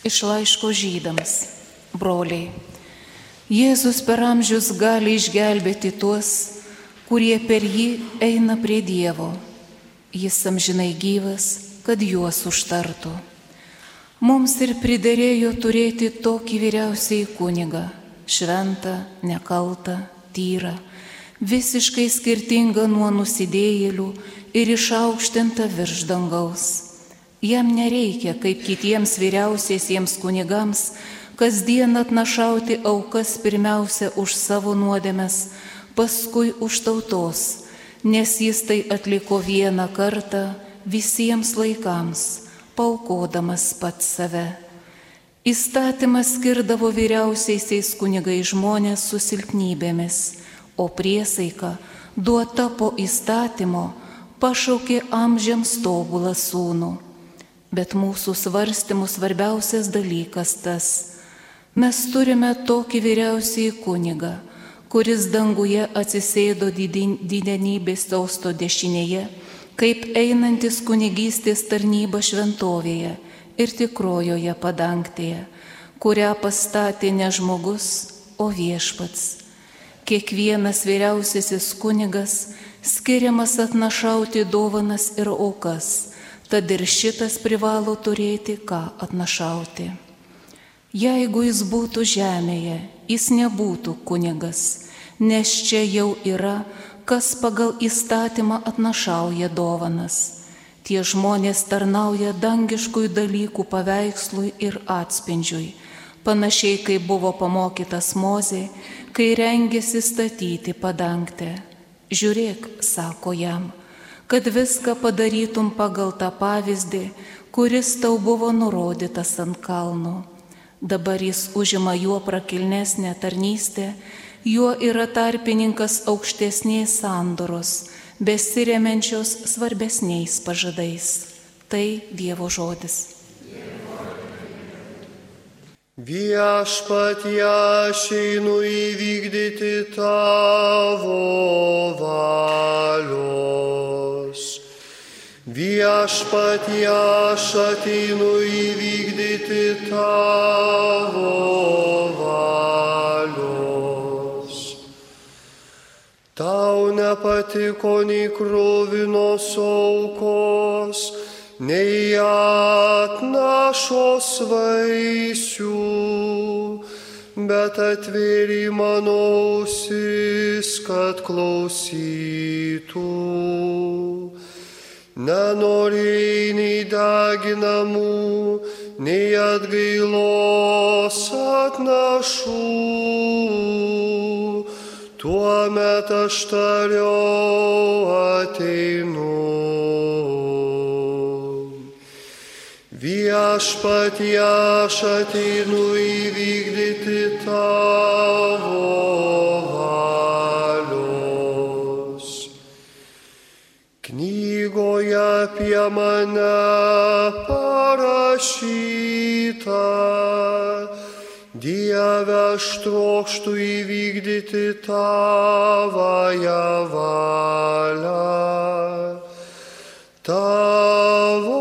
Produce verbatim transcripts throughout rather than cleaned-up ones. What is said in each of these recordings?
Iš laiško Žydams. Broliai, Jėzus per amžius gali išgelbėti tuos, kurie per jį eina prie Dievo. Jis amžinai gyvas, kad juos užtartų. Mums ir priderėjo turėti tokį vyriausiąjį kunigą, šventą, nekaltą, tyrą, visiškai skirtingą nuo nusidėjėlių ir išaukštintą virš dangaus. Jam nereikia, kaip kitiems vyriausiesiems kunigams, kasdien atnašauti aukas pirmiausia už savo nuodėmes, paskui už tautos, nes jis tai atliko vieną kartą visiems laikams, paaukodamas pats save. Įstatymas skirdavo vyriausiaisiais kunigai žmonės su silpnybėmis, o priesaika, duota po įstatymo, pašaukė amžiams tobulą sūnų. Bet mūsų svarstymų svarbiausias dalykas tas: mes turime tokį vyriausiąjį kunigą, kuris danguje atsisėdo didenybės sosto dešinėje, kaip einantis kunigystės tarnyba šventovėje ir tikrojoje padangtėje, kurią pastatė ne žmogus, o viešpats. Kiekvienas vyriausiasis kunigas skiriamas atnašauti dovanas ir aukas, tad ir šitas privalo turėti ką atnašauti. Jeigu jis būtų žemėje, jis nebūtų kunigas, nes čia jau yra, kas pagal įstatymą atnašauja dovanas. Tie žmonės tarnauja dangiškųjų dalykų paveikslui ir atspindžiui, panašiai kaip buvo pamokytas Mozė, kai rengėsi statyti padangtę. Žiūrėk, sako jam, kad viską padarytum pagal tą pavyzdį, kuris tau buvo nurodytas ant kalno. Dabar jis užima juo prakilnesnę tarnystę, juo yra tarpininkas aukštesnės sandoros, besiremiančios svarbesniais pažadais. Tai Dievo žodis. Viešpatie, aš einu įvykdyti tavo valios. Viešpatie, aš ateinu įvykdyti tavo valios. Tau nepatiko nei kruvinos aukos, nei atnašos vaisių, bet atvėrė mano ausis, kad klausytų. Nenorėjai nei deginamų, nei atgailos atnašų. Tuomet aš tariau, ateinu. Viešpatie, aš ateinu įvykdyti tavo valios. Knygoje apie mane parašyta: Dieve, aš trokštu įvykdyti tavąją valią. Tavo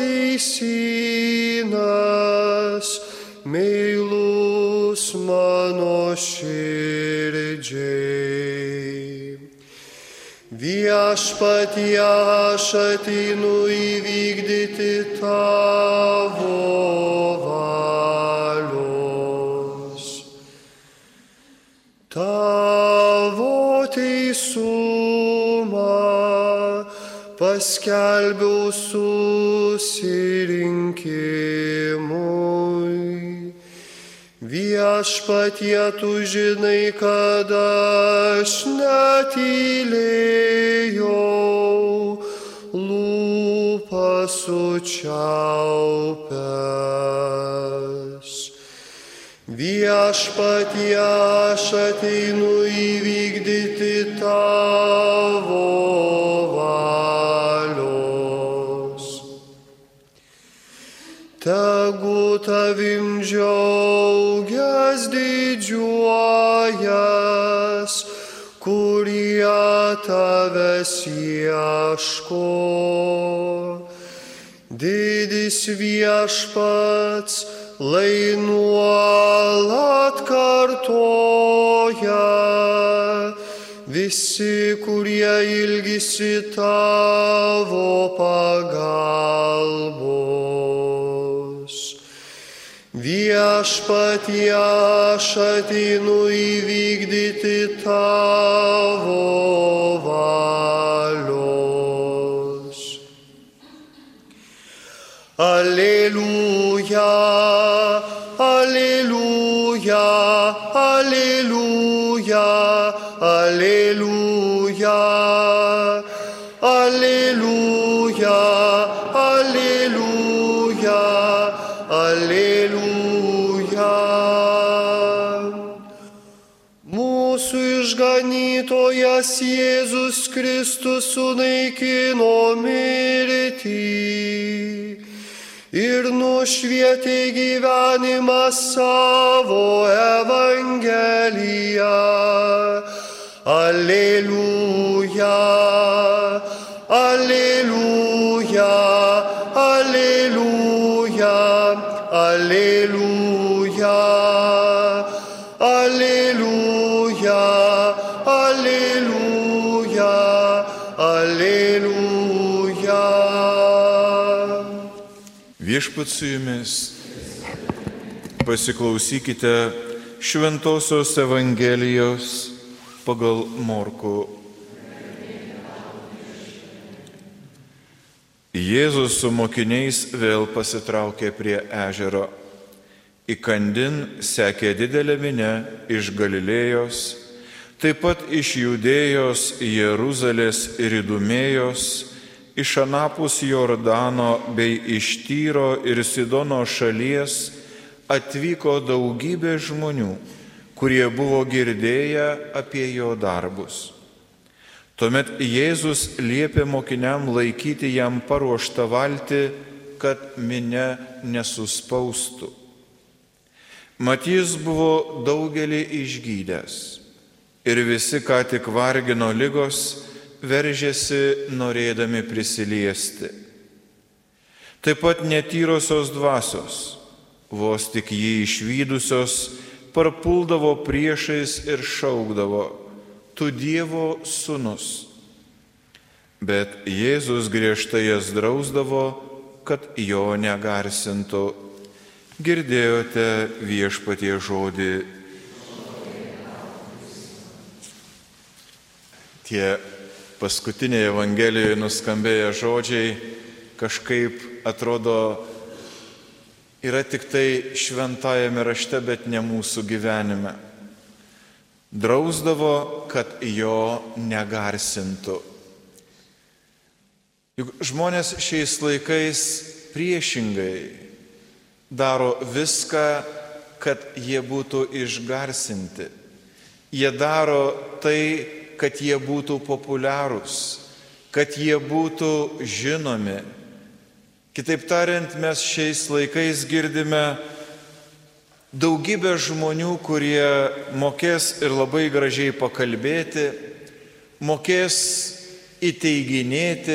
teisynas, meilus mano širdžiai. Viešpatie, aš ateinu įvykdyti tavo valios. Tavo teisumą paskelbiau susirinkimui. Viešpatie, tu žinai, kad aš netylėjau, lūpas sučiaupęs. Viešpatie, aš ateinu įvykdyti tavo valios. Tegu tavim džiaugias didžiuojas, kurie tavęs ieško. Didis viešpats lai nuolat kartoja visi, kurie ilgisi tavo pagalbos. Viešpatie, aš ateinu įvykdyti tavo valios. Alleluja, alleluja, alleluja, alleluja, alleluja, alleluja, alleluja. Mūsų išganytojas Jėzus Kristus sunaikino mirtį ir nušvietė gyvenimą savo Evangeliją. Alleluja, alleluja, alleluja, alleluja, alleluja, alleluja, alleluja. Viešpats su jumis. Pasiklausykite Šventosios Evangelijos pagal Morkų. Jėzus su mokiniais vėl pasitraukė prie ežero. Įkandin sekė didelė minia iš Galilėjos, taip pat iš Judėjos, Jeruzalės ir Idumėjos, iš anapus Jordano bei iš Tyro ir Sidono šalies atvyko daugybė žmonių, kurie buvo girdėję apie jo darbus. Tuomet Jėzus liepė mokiniam laikyti jam paruoštą valtį, kad minia nesuspaustų. Mat jis buvo daugelį išgydęs ir visi, ką tik vargino ligos, veržėsi norėdami prisiliesti. Taip pat netyrosios dvasios, vos tik jį išvydusios, parpuldavo priešais ir šaukdavo: Tu Dievo sūnus. Bet Jėzus griežtai jas drausdavo, kad jo negarsintų. Girdėjote Viešpatie žodį. Tie paskutiniai Evangelijoje nuskambėję žodžiai kažkaip atrodo yra tik tai šventajame rašte, bet ne mūsų gyvenime. Drausdavo, kad jo negarsintų. Juk žmonės šiais laikais priešingai daro viską, kad jie būtų išgarsinti. Jie daro tai, kad jie būtų populiarūs, kad jie būtų žinomi. Kitaip tariant, mes šiais laikais girdime daugybę žmonių, kurie mokės ir labai gražiai pakalbėti, mokės įteiginėti,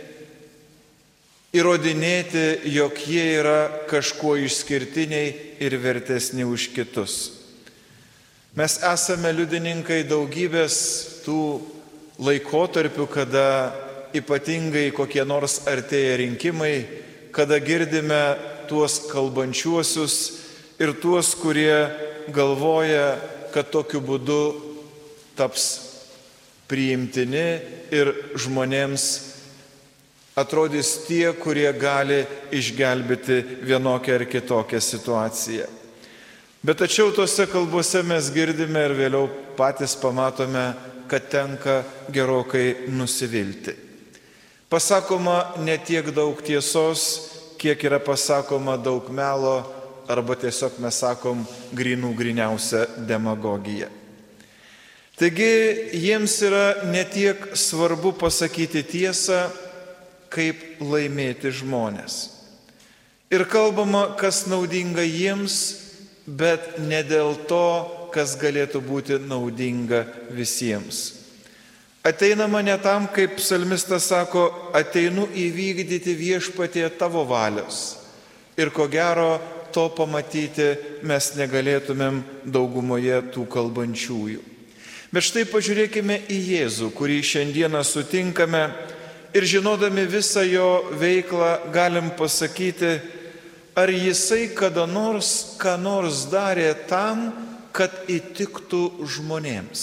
įrodinėti, jog jie yra kažkuo išskirtiniai ir vertesni už kitus. Mes esame liudininkai daugybės tų laikotarpių, kada ypatingai kokie nors artėja rinkimai, kada girdime tuos kalbančiuosius ir tuos, kurie galvoja, kad tokiu būdu taps priimtini ir žmonėms atrodys tie, kurie gali išgelbėti vienokią ar kitokią situaciją. Bet tačiau tose kalbose mes girdime ir vėliau patys pamatome, kad tenka gerokai nusivilti. Pasakoma ne tiek daug tiesos, kiek yra pasakoma daug melo, arba tiesiog mes sakom grynų gryniausią demagogiją. Taigi jiems yra ne tiek svarbu pasakyti tiesą, kaip laimėti žmonės. Ir kalbama, kas naudinga jiems, bet ne dėl to, kas galėtų būti naudinga visiems. Ateinama ne tam, kaip psalmistas sako, ateinu įvykdyti Viešpatie tavo valios. Ir ko gero, to pamatyti mes negalėtumėm daugumoje tų kalbančiųjų. Bet štai pažiūrėkime į Jėzų, kurį šiandieną sutinkame ir žinodami visą jo veiklą galim pasakyti, ar jisai kada nors ką nors darė tam, kad įtiktų žmonėms,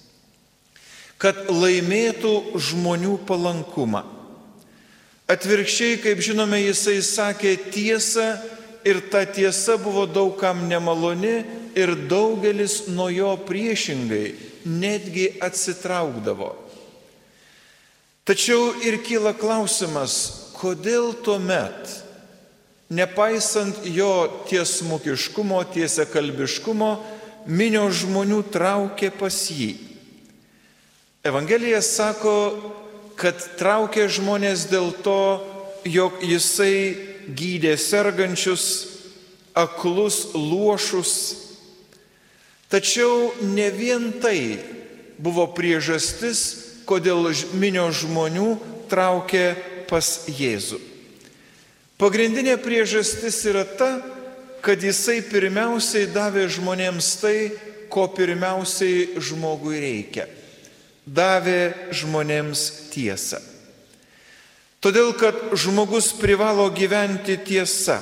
kad laimėtų žmonių palankumą. Atvirkščiai, kaip žinome, jisai sakė tiesą ir ta tiesa buvo daugam nemaloni ir daugelis nuo jo priešingai netgi atsitraukdavo. Tačiau ir kyla klausimas, kodėl tuomet, nepaisant jo tiesmukiškumo, tiesiakalbiškumo, minios žmonių traukė pas jį. Evangelija sako, kad traukė žmonės dėl to, jog jisai gydė sergančius, aklus, luošus. Tačiau ne vien tai buvo priežastis, kodėl minios žmonių traukė pas Jėzų. Pagrindinė priežastis yra ta, kad jisai pirmiausiai davė žmonėms tai, ko pirmiausiai žmogui reikia. Davė žmonėms tiesą. Todėl, kad žmogus privalo gyventi tiesa.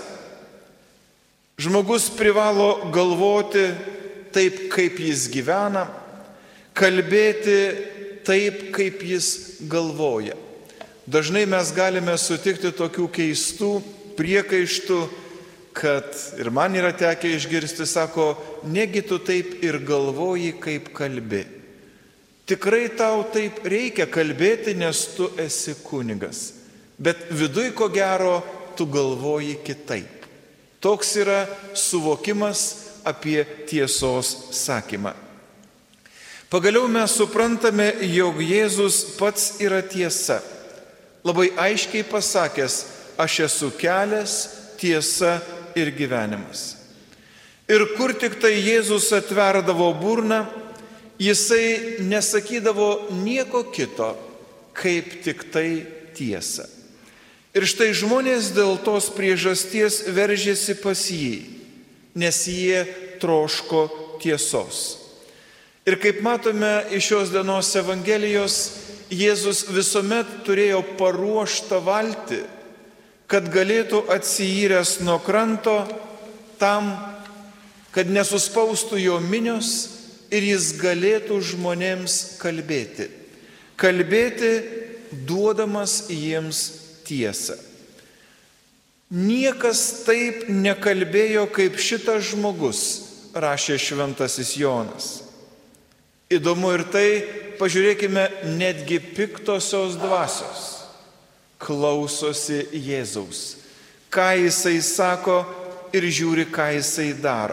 Žmogus privalo galvoti taip, kaip jis gyvena, kalbėti taip, kaip jis galvoja. Dažnai mes galime sutikti tokių keistų priekaištų, kad ir man yra tekę išgirsti, sako, negi tu taip ir galvoji, kaip kalbi. Tikrai tau taip reikia kalbėti, nes tu esi kunigas. Bet viduj, ko gero, tu galvoji kitaip. Toks yra suvokimas apie tiesos sakymą. Pagaliau mes suprantame, jog Jėzus pats yra tiesa. Labai aiškiai pasakęs, aš esu kelias, tiesa ir gyvenimas. Ir kur tik tai Jėzus atverdavo burną, jisai nesakydavo nieko kito, kaip tik tai tiesa. Ir štai žmonės dėl tos priežasties veržėsi pas jį, nes jie troško tiesos. Ir kaip matome iš šios dienos Evangelijos, Jėzus visuomet turėjo paruoštą valtį, kad galėtų atsiyręs nuo kranto tam, kad nesuspaustų jo minios ir jis galėtų žmonėms kalbėti. Kalbėti, duodamas jiems tiesą. Niekas taip nekalbėjo kaip šitas žmogus, rašė šventasis Jonas. Įdomu ir tai, pažiūrėkime, netgi piktosios dvasios klausosi Jėzaus. Ką jisai sako ir žiūri, ką jisai daro.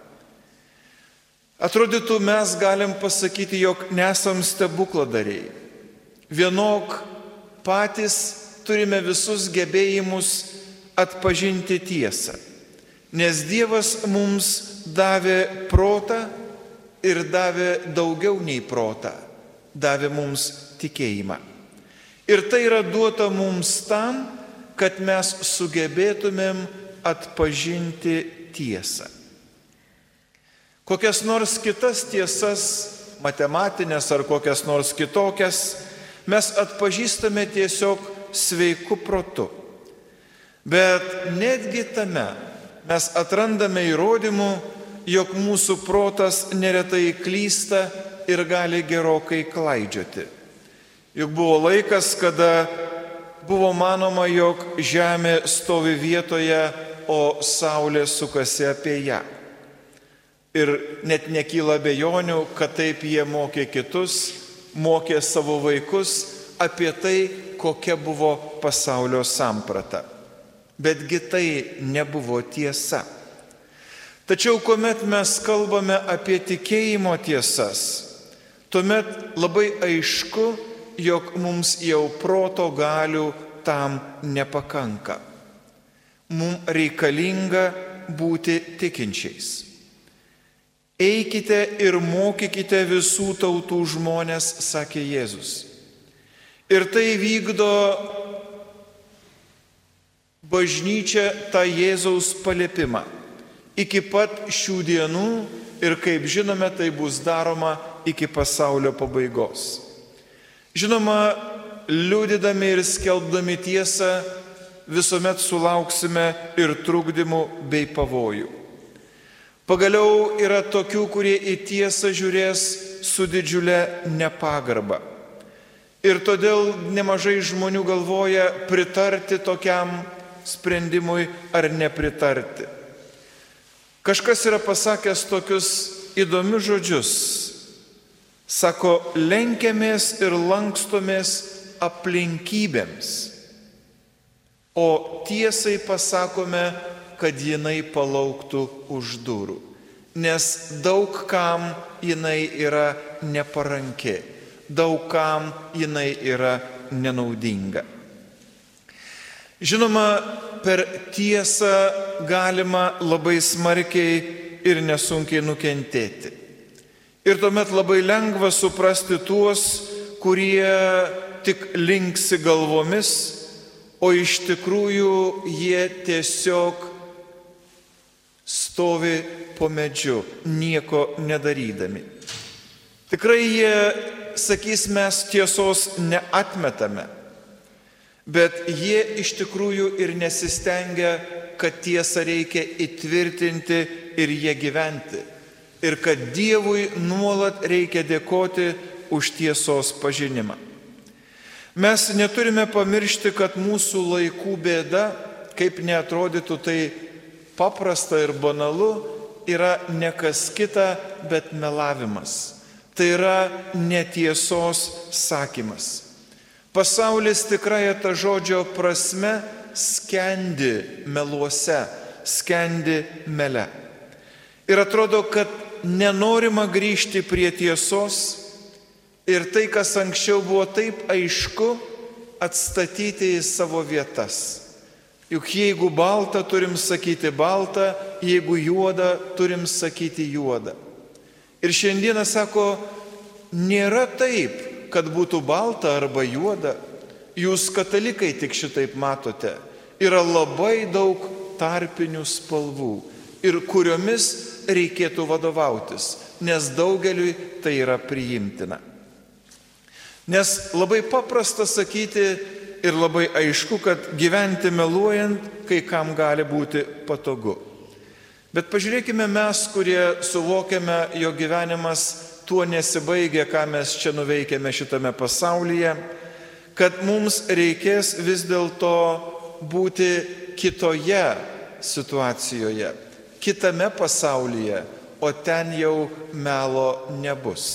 Atrodytų, mes galim pasakyti, jog nesam stebukladariai. Vienok patys turime visus gebėjimus atpažinti tiesą, nes Dievas mums davė protą ir davė daugiau nei protą, davė mums tikėjimą. Ir tai yra duota mums tam, kad mes sugebėtumėm atpažinti tiesą. Kokias nors kitas tiesas, matematinės ar kokias nors kitokias, mes atpažįstame tiesiog sveiku protu. Bet netgi tame mes atrandame įrodymų, jog mūsų protas neretai klysta ir gali gerokai klaidžioti. Juk buvo laikas, kada buvo manoma, jog Žemė stovi vietoje, o Saulė sukasi apie ją. Ir net nekyla abejonių, kad taip jie mokė kitus, mokė savo vaikus apie tai, kokia buvo pasaulio samprata. Betgi tai nebuvo tiesa. Tačiau, kuomet mes kalbame apie tikėjimo tiesas, tuomet labai aišku, jog mums jau proto galių tam nepakanka. Mums reikalinga būti tikinčiais. Eikite ir mokykite visų tautų žmonės, sakė Jėzus. Ir tai vykdo bažnyčia tą Jėzaus paliepimą. iki pat šių dienų ir, kaip žinome, tai bus daroma iki pasaulio pabaigos. Žinoma, liudydami ir skelbdami tiesą visuomet sulauksime ir trukdymų bei pavojų. Pagaliau yra tokių, kurie į tiesą žiūrės su didžiulė nepagarba. Ir todėl nemažai žmonių galvoja pritarti tokiam sprendimui ar nepritarti. Kažkas yra pasakęs tokius įdomius žodžius. Sako, lenkiamės ir lankstomės aplinkybėms, o tiesai pasakome, kad jinai palauktų už durų, nes daug kam jinai yra neparanki, daug kam jinai yra nenaudinga. Žinoma, per tiesą galima labai smarkiai ir nesunkiai nukentėti. Ir tuomet labai lengva suprasti tuos, kurie tik linksi galvomis, o iš tikrųjų jie tiesiog stovi po medžiu, nieko nedarydami. Tikrai jie sakys, mes tiesos neatmetame, bet jie iš tikrųjų ir nesistengia, kad tiesą reikia įtvirtinti ir jie gyventi. Ir kad Dievui nuolat reikia dėkoti už tiesos pažinimą. Mes neturime pamiršti, kad mūsų laikų bėda, kaip neatrodytų tai paprasta ir banalu, yra ne kas kita, bet melavimas. Tai yra netiesos sakymas. Pasaulis tikrąja ta žodžio prasme skendi meluose, skendi mele. Ir atrodo, kad nenorima grįžti prie tiesos ir tai, kas anksčiau buvo taip aišku, atstatyti į savo vietas. Juk jeigu balta, turim sakyti balta, jeigu juoda, turim sakyti juoda. Ir šiandieną sako, nėra taip, kad būtų balta arba juoda. Jūs katalikai tik šitaip matote. Yra labai daug tarpinių spalvų ir kuriomis reikėtų vadovautis, nes daugeliui tai yra priimtina. Nes labai paprasta sakyti ir labai aišku, kad gyventi meluojant kai kam gali būti patogu. Bet pažiūrėkime mes, kurie suvokiame, jo gyvenimas tuo nesibaigia, ką mes čia nuveikėme šitame pasaulyje, kad mums reikės vis dėlto būti kitoje situacijoje, kitame pasaulyje, o ten jau melo nebus.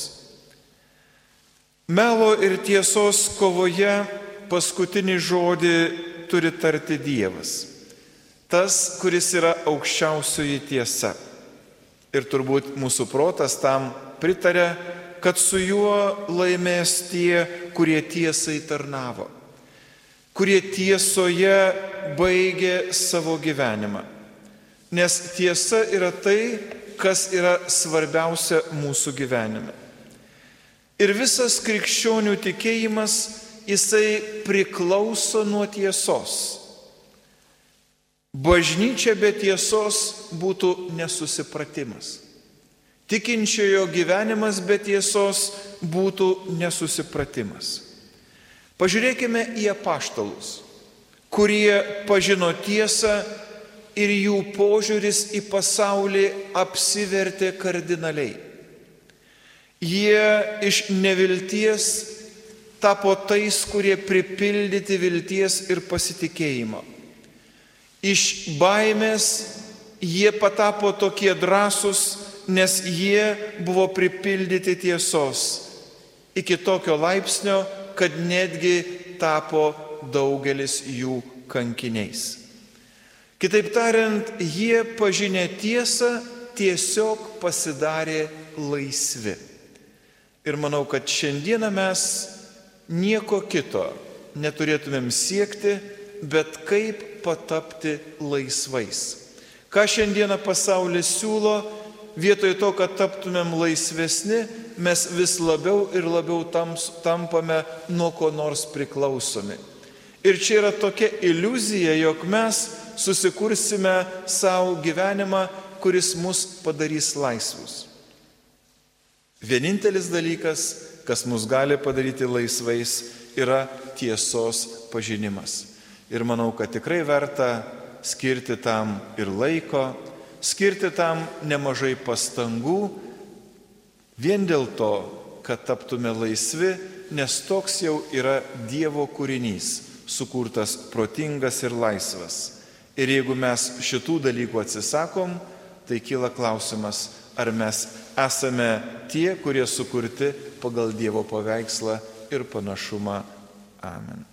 Melo ir tiesos kovoje paskutinį žodį turi tarti Dievas. Tas, kuris yra aukščiausioji tiesa. Ir turbūt mūsų protas tam pritarė, kad su juo laimės tie, kurie tiesai tarnavo, kurie tiesoje baigė savo gyvenimą. Nes tiesa yra tai, kas yra svarbiausia mūsų gyvenime. Ir visas krikščionių tikėjimas, jisai priklauso nuo tiesos. Bažnyčia be tiesos būtų nesusipratimas. Tikinčiojo gyvenimas be tiesos būtų nesusipratimas. Pažiūrėkime į apaštalus, kurie pažino tiesą ir jų požiūris į pasaulį apsivertė kardinaliai. Jie iš nevilties tapo tais, kurie pripildyti vilties ir pasitikėjimo. Iš baimės jie patapo tokie drąsūs, nes jie buvo pripildyti tiesos iki tokio laipsnio, kad netgi tapo daugelis jų kankiniais. Kitaip tariant, jie pažinę tiesą tiesiog pasidarė laisvi. Ir manau, kad šiandieną mes nieko kito neturėtumėm siekti, bet kaip patapti laisvais. Ką šiandieną pasaulis siūlo, vietoj to, kad taptumėm laisvesni, mes vis labiau ir labiau tampame nuo ko nors priklausomi. Ir čia yra tokia iliuzija, jog mes susikursime savo gyvenimą kuris mus padarys laisvus. Vienintelis dalykas, kas mus gali padaryti laisvais, yra tiesos pažinimas. Ir manau, kad tikrai verta skirti tam ir laiko, skirti tam nemažai pastangų, vien dėl to, kad taptume laisvi, nes toks jau yra Dievo kūrinys, sukurtas protingas ir laisvas. Ir jeigu mes šitų dalykų atsisakom, tai kyla klausimas, ar mes esame tie, kurie sukurti pagal Dievo paveikslą ir panašumą. Amen.